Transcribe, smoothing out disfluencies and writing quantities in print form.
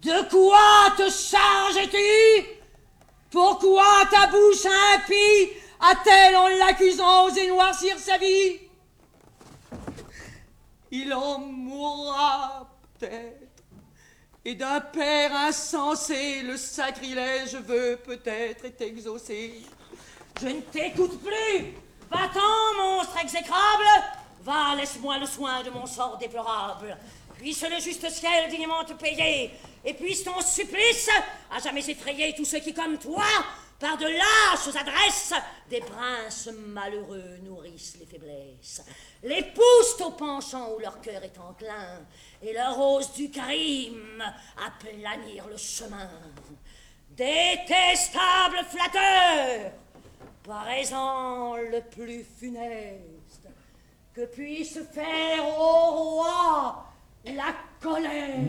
De quoi te charges-tu? Pourquoi ta bouche impie a-t-elle, en l'accusant, osé noircir sa vie? Il en mourra peut-être, et d'un père insensé, le sacrilège veut peut-être être exaucé. Je ne t'écoute plus. Va-t'en, monstre exécrable. Va, laisse-moi le soin de mon sort déplorable. Puisse le juste ciel dignement te payer, et puisse ton supplice à jamais effrayer tous ceux qui, comme toi, par de lâches adresses, des princes malheureux nourrissent les faiblesses, les poussent au penchant où leur cœur est enclin, et leur osent du crime aplanir le chemin. Détestable flatteur, présent le plus funeste que puisse faire au roi la colère.